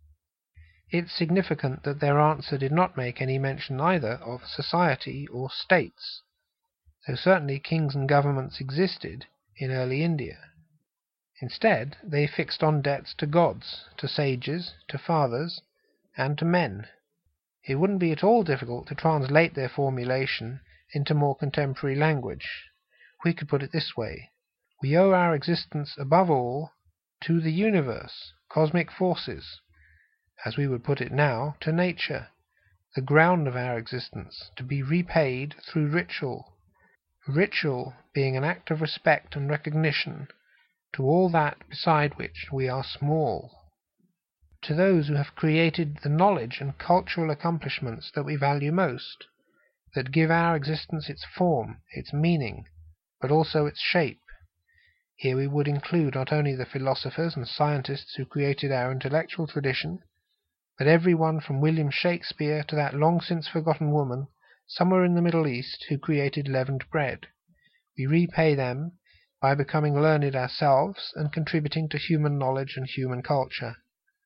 It's significant that their answer did not make any mention either of society or states, though certainly kings and governments existed in early India. Instead, they fixed on debts to gods, to sages, to fathers, and to men. It wouldn't be at all difficult to translate their formulation into more contemporary language. We could put it this way: we owe our existence above all to the universe, cosmic forces, as we would put it now, to nature, the ground of our existence, to be repaid through ritual. Ritual being an act of respect and recognition to all that beside which we are small, to those who have created the knowledge and cultural accomplishments that we value most, that give our existence its form, its meaning, but also its shape. Here we would include not only the philosophers and scientists who created our intellectual tradition, but everyone from William Shakespeare to that long-since forgotten woman somewhere in the Middle East who created leavened bread. We repay them by becoming learned ourselves and contributing to human knowledge and human culture.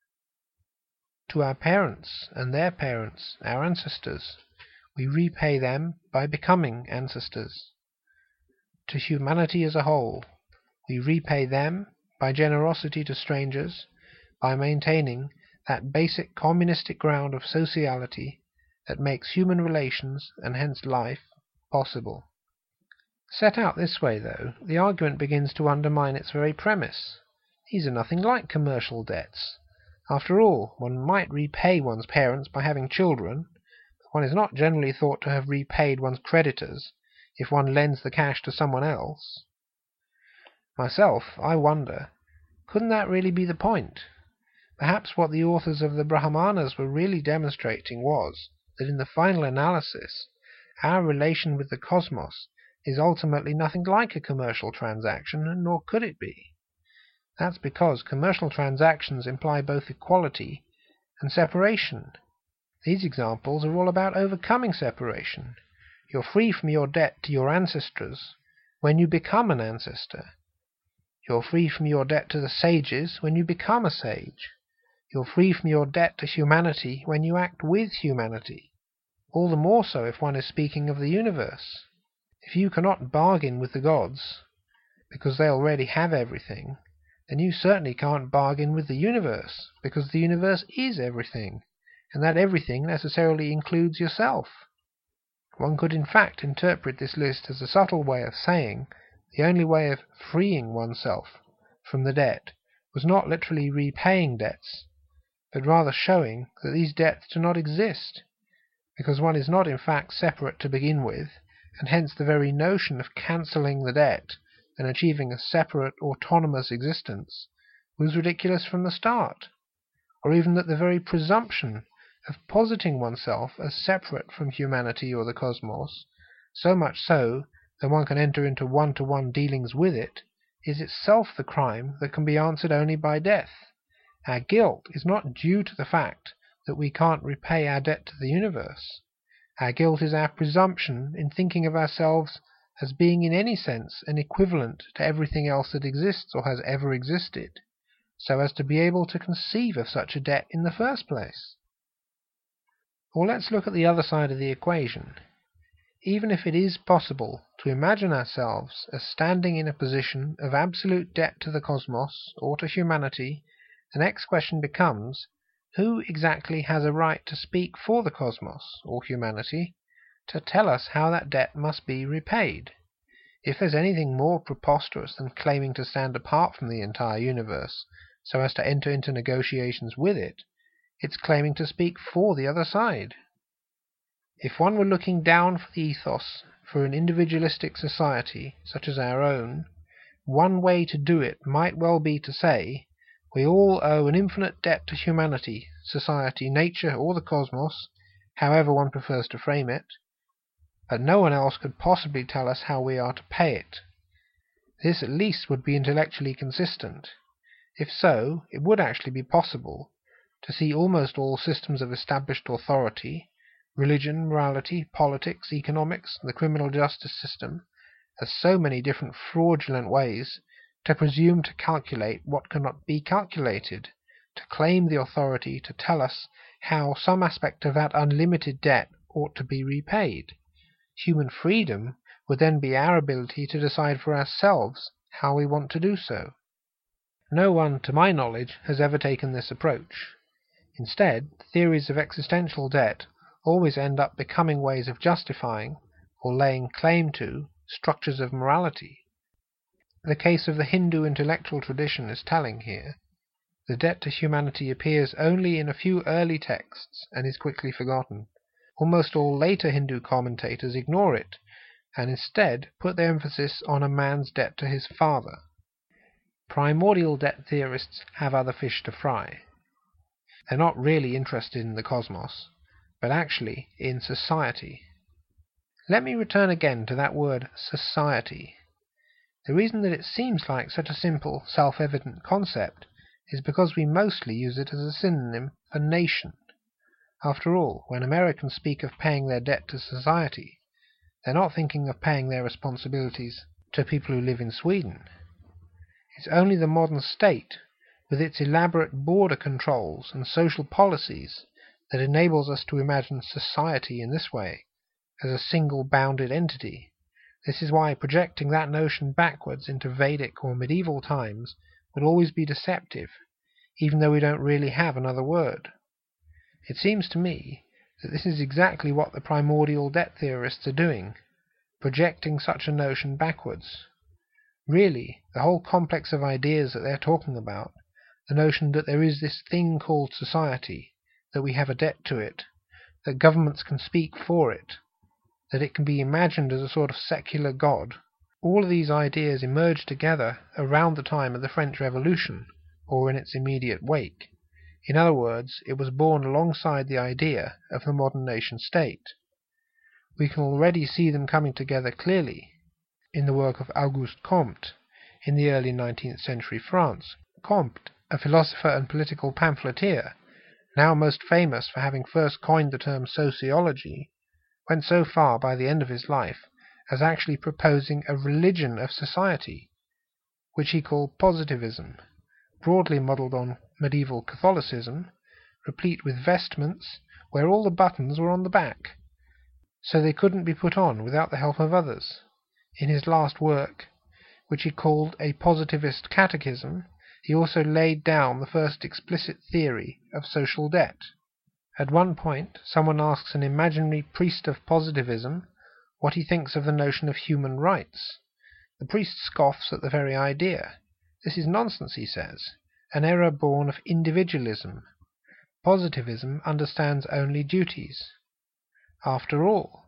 To our parents and their parents, our ancestors, we repay them by becoming ancestors. To humanity as a whole, we repay them by generosity to strangers, by maintaining that basic communistic ground of sociality that makes human relations, and hence life, possible. Set out this way, though, the argument begins to undermine its very premise. These are nothing like commercial debts. After all, one might repay one's parents by having children, but one is not generally thought to have repaid one's creditors if one lends the cash to someone else. Myself, I wonder, couldn't that really be the point? Perhaps what the authors of the Brahmanas were really demonstrating was that in the final analysis, our relation with the cosmos is ultimately nothing like a commercial transaction, nor could it be. That's because commercial transactions imply both equality and separation. These examples are all about overcoming separation. You're free from your debt to your ancestors when you become an ancestor. You're free from your debt to the sages when you become a sage. You're free from your debt to humanity when you act with humanity. All the more so if one is speaking of the universe. If you cannot bargain with the gods, because they already have everything, then you certainly can't bargain with the universe, because the universe is everything, and that everything necessarily includes yourself. One could in fact interpret this list as a subtle way of saying the only way of freeing oneself from the debt was not literally repaying debts, but rather showing that these debts do not exist, because one is not in fact separate to begin with, and hence the very notion of cancelling the debt and achieving a separate autonomous existence was ridiculous from the start, or even that the very presumption of positing oneself as separate from humanity or the cosmos, so much so that one can enter into one-to-one dealings with it, is itself the crime that can be answered only by death. Our guilt is not due to the fact that we can't repay our debt to the universe. Our guilt is our presumption in thinking of ourselves as being in any sense an equivalent to everything else that exists or has ever existed, so as to be able to conceive of such a debt in the first place. Or let's look at the other side of the equation. Even if it is possible to imagine ourselves as standing in a position of absolute debt to the cosmos or to humanity, the next question becomes, who exactly has a right to speak for the cosmos or humanity to tell us how that debt must be repaid? If there's anything more preposterous than claiming to stand apart from the entire universe so as to enter into negotiations with it, it's claiming to speak for the other side. If one were looking down for the ethos for an individualistic society such as our own, one way to do it might well be to say, we all owe an infinite debt to humanity, society, nature, or the cosmos, however one prefers to frame it, but no one else could possibly tell us how we are to pay it. This at least would be intellectually consistent. If so, it would actually be possible to see almost all systems of established authority, religion, morality, politics, economics, and the criminal justice system, as so many different fraudulent ways to presume to calculate what cannot be calculated, to claim the authority to tell us how some aspect of that unlimited debt ought to be repaid. Human freedom would then be our ability to decide for ourselves how we want to do so. No one, to my knowledge, has ever taken this approach. Instead, theories of existential debt always end up becoming ways of justifying, or laying claim to, structures of morality. The case of the Hindu intellectual tradition is telling here. The debt to humanity appears only in a few early texts and is quickly forgotten. Almost all later Hindu commentators ignore it, and instead put their emphasis on a man's debt to his father. Primordial debt theorists have other fish to fry. They're not really interested in the cosmos, but actually in society. Let me return again to that word society. The reason that it seems like such a simple, self-evident concept is because we mostly use it as a synonym for nation. After all, when Americans speak of paying their debt to society, they're not thinking of paying their responsibilities to people who live in Sweden. It's only the modern state, with its elaborate border controls and social policies, that enables us to imagine society in this way, as a single bounded entity. This is why projecting that notion backwards into Vedic or medieval times will always be deceptive, even though we don't really have another word. It seems to me that this is exactly what the primordial debt theorists are doing, projecting such a notion backwards. Really, the whole complex of ideas that they're talking about, the notion that there is this thing called society, that we have a debt to it, that governments can speak for it, that it can be imagined as a sort of secular god, all of these ideas emerged together around the time of the French Revolution, or in its immediate wake. In other words, it was born alongside the idea of the modern nation-state. We can already see them coming together clearly in the work of Auguste Comte in the early nineteenth century France. Comte, a philosopher and political pamphleteer, now most famous for having first coined the term sociology, went so far by the end of his life as actually proposing a religion of society, which he called positivism, broadly modelled on medieval Catholicism, replete with vestments where all the buttons were on the back, so they couldn't be put on without the help of others. In his last work, which he called A Positivist Catechism, he also laid down the first explicit theory of social debt. At one point, someone asks an imaginary priest of positivism what he thinks of the notion of human rights. The priest scoffs at the very idea. This is nonsense, he says, an error born of individualism. Positivism understands only duties. After all,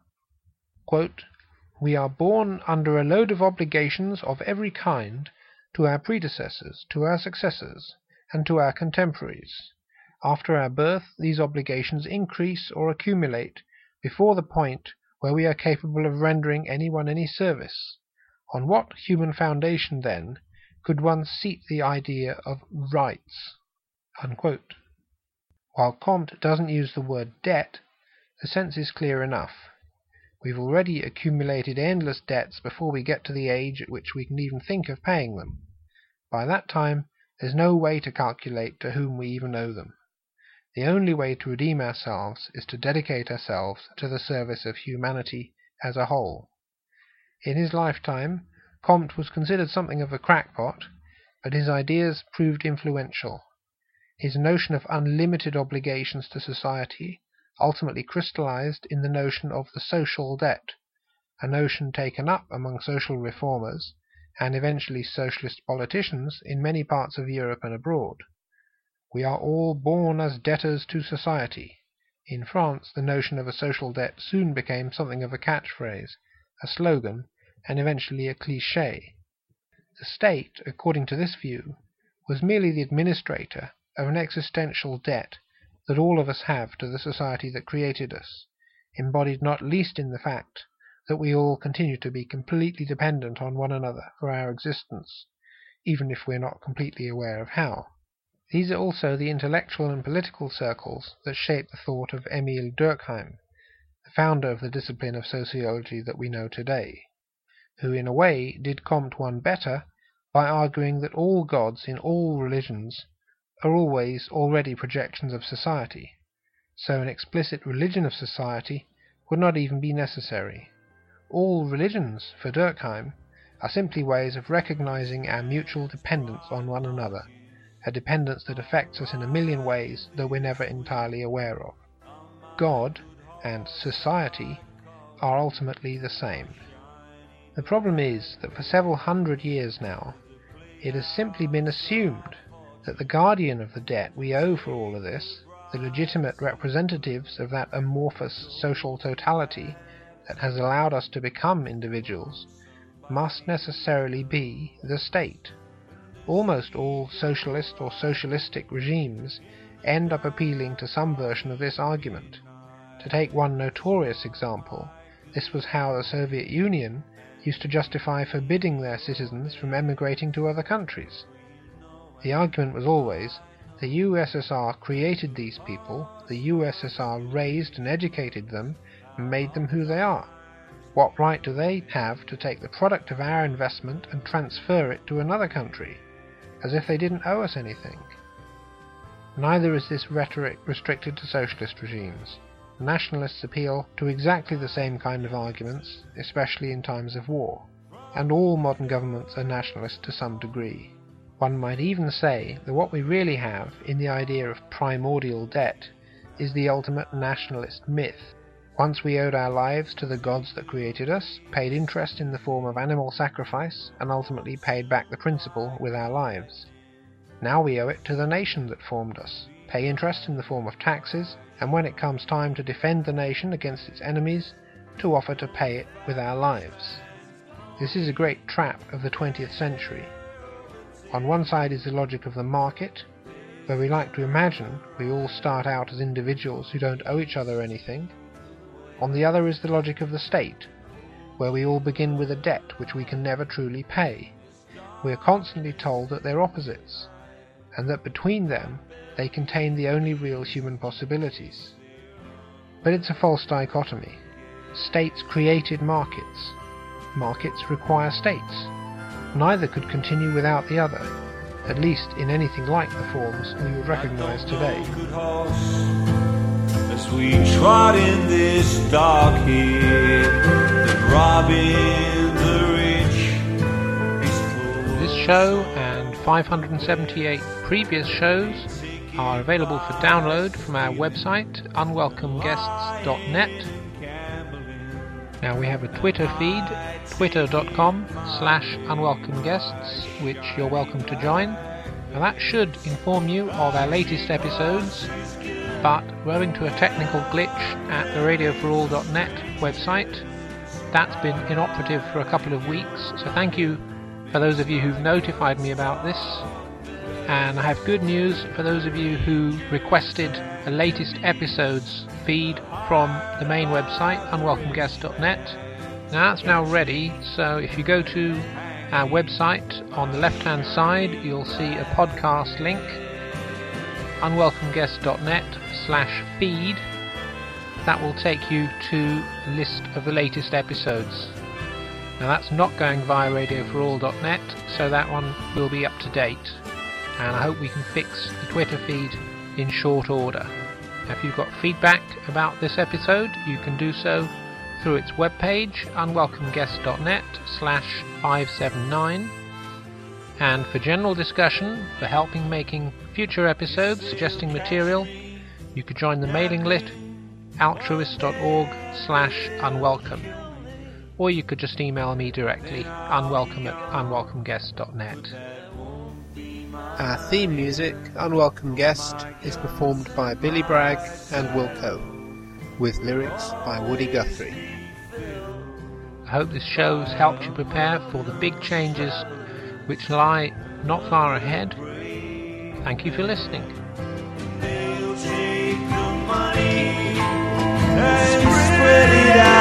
quote, we are born under a load of obligations of every kind to our predecessors, to our successors, and to our contemporaries. After our birth, these obligations increase or accumulate before the point where we are capable of rendering anyone any service. On what human foundation, then, could one seat the idea of rights? Unquote. While Comte doesn't use the word debt, the sense is clear enough. We've already accumulated endless debts before we get to the age at which we can even think of paying them. By that time, there's no way to calculate to whom we even owe them. The only way to redeem ourselves is to dedicate ourselves to the service of humanity as a whole. In his lifetime, Comte was considered something of a crackpot, but his ideas proved influential. His notion of unlimited obligations to society ultimately crystallized in the notion of the social debt, a notion taken up among social reformers and eventually socialist politicians in many parts of Europe and abroad. We are all born as debtors to society. In France, the notion of a social debt soon became something of a catchphrase, a slogan, and eventually a cliché. The state, according to this view, was merely the administrator of an existential debt that all of us have to the society that created us, embodied not least in the fact that we all continue to be completely dependent on one another for our existence, even if we're not completely aware of how. These are also the intellectual and political circles that shape the thought of Émile Durkheim, the founder of the discipline of sociology that we know today, who in a way did Comte one better by arguing that all gods in all religions are always already projections of society, so an explicit religion of society would not even be necessary. All religions, for Durkheim, are simply ways of recognizing our mutual dependence on one another, a dependence that affects us in a million ways that we're never entirely aware of. God and society are ultimately the same. The problem is that for several hundred years now, it has simply been assumed that the guardian of the debt we owe for all of this, the legitimate representatives of that amorphous social totality that has allowed us to become individuals, must necessarily be the state. Almost all socialist or socialistic regimes end up appealing to some version of this argument. To take one notorious example, this was how the Soviet Union used to justify forbidding their citizens from emigrating to other countries. The argument was always, the U S S R created these people, the U S S R raised and educated them, and made them who they are. What right do they have to take the product of our investment and transfer it to another country, as if they didn't owe us anything? Neither is this rhetoric restricted to socialist regimes. Nationalists appeal to exactly the same kind of arguments, especially in times of war, and all modern governments are nationalist to some degree. One might even say that what we really have in the idea of primordial debt is the ultimate nationalist myth. Once we owed our lives to the gods that created us, paid interest in the form of animal sacrifice, and ultimately paid back the principal with our lives. Now we owe it to the nation that formed us, pay interest in the form of taxes, and when it comes time to defend the nation against its enemies, to offer to pay it with our lives. This is a great trap of the twentieth century. On one side is the logic of the market, where we like to imagine we all start out as individuals who don't owe each other anything. On the other is the logic of the state, where we all begin with a debt which we can never truly pay. We are constantly told that they're opposites, and that between them they contain the only real human possibilities. But it's a false dichotomy. States created markets. Markets require states. Neither could continue without the other, at least in anything like the forms we would recognize today. As we trot in this dark here, that robbing the rich is full. This show and five hundred seventy-eight previous shows are available for download from our website, unwelcome guests dot net. Now we have a Twitter feed, twitter dot com slash unwelcome guests, which you're welcome to join. Now that should inform you of our latest episodes, but we're owing to a technical glitch at the radio for all dot net website. That's been inoperative for a couple of weeks, so thank you for those of you who've notified me about this. And I have good news for those of you who requested the latest episodes feed from the main website, unwelcome guests dot net. Now that's now ready, so if you go to our website, on the left hand side you'll see a podcast link, unwelcome guests dot net slash feed. That will take you to a list of the latest episodes. Now that's not going via radio for all dot net, so that one will be up to date. And I hope we can fix the Twitter feed in short order. Now, if you've got feedback about this episode, you can do so through its webpage, unwelcome guests dot net slash five seven nine. And for general discussion, for helping making future episodes, suggesting material, you could join the mailing list, altruist dot org slash unwelcome. Or you could just email me directly, unwelcome at unwelcome guests dot net. Our theme music, Unwelcome Guest, is performed by Billy Bragg and Wilco, with lyrics by Woody Guthrie. I hope this show has helped you prepare for the big changes which lie not far ahead. Thank you for listening. They'll take the money and spread it out.